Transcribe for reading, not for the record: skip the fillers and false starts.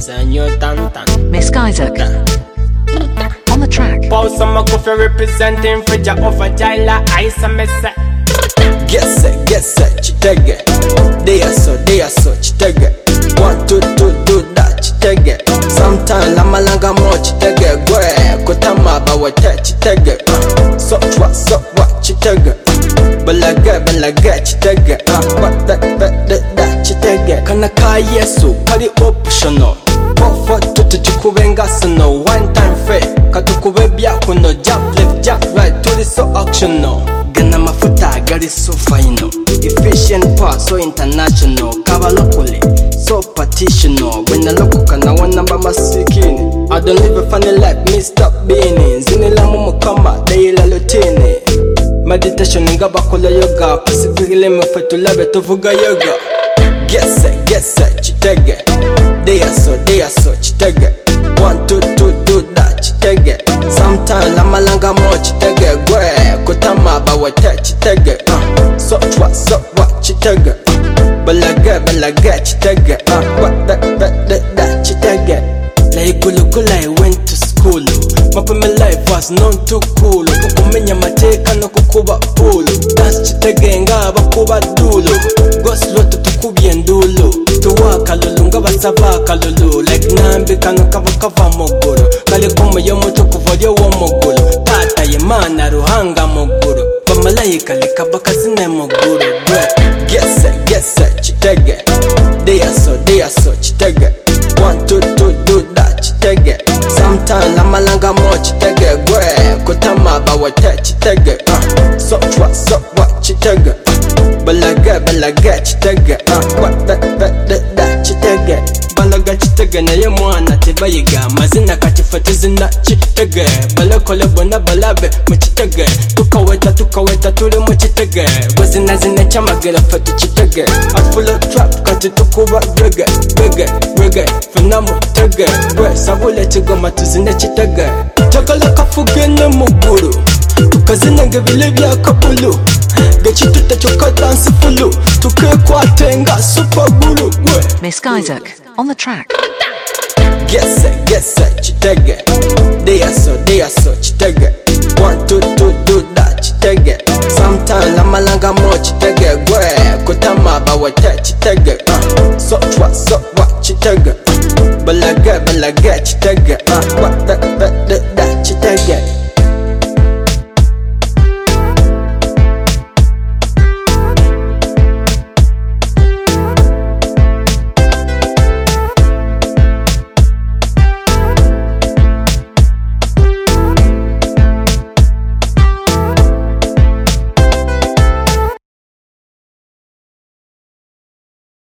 and you tan. Miss Isaac on the track. Pause some coffee representing for your offer Jaila ice and mess. Get set, chitege. They are so, chitege. Want to do that, chitege. Sometimes la malanga mo chitege. Gwe, kutama bawa te chitege. So what, chitege. Balage, chitege. What that, chitege. Kana ka yesu, kari optional. For to chikubenga sano. One time fair, katukube bia kuno. Jump left, jump right, to the so optional. Gana mafuta gari so final. Efficient part so international. Kaba locally so partitional. When I look kana one number masikini. I don't live a funny life, me stop being. Zinila mumu kama daila lutini. Meditation ngaba kola yoga. Pasipigile mfetu labe tuvuga yoga. Get set, chitege. They are so, chitege. Want to do that, chitege. Sometimes la malanga mo chitege. Gwe, kutama bawa te chitege. So what, chitege. Balage, chitege. What that, chitege. Like I went to school. My life was known too cool. Kukumenya mateka no kukuba pool. Dance chitege ngaba kuba dulu. Go slow to tukubye ndulu. Tuwaka lulu ngaba sabaka lulu. Like nambi kano kava mogulu. Kali kuma yomutu kuvolyo wo mogulu. Tata yemana ruhanga mogulu. Bamalayika likabaka zine mogulu. Get set, chitege. They are so, chitege. Want to do that, chitege. Sometimes la malanga mo chitege. Gwe, kutama bawa te chitege. So what, chitege. Balage, chitege. What that, chitege. Balaga chitege na ye mwana tebayiga. Mazina katifati zina chitege. Balakole bona balabe mchitege. Tukaweta tuli mchitege. Wazina zine chamagela fati chitege. I full of trap kati tukuba reggae Fena mutege. We sabule chigoma tuzine chitege. Chakala kafuge na muguru. Tukazina ngebile bya kapulu. Gechitu tachoka dance fulu. Tuke kwa tenga super guru. Miss Isaac on the track. Get set, chitege. They are so, chitege. Want to do that, chitege. Sometimes la malanga mo chitege. Gwe, kutama bawa te chitege. So what, chitege. Balage, chitege. What that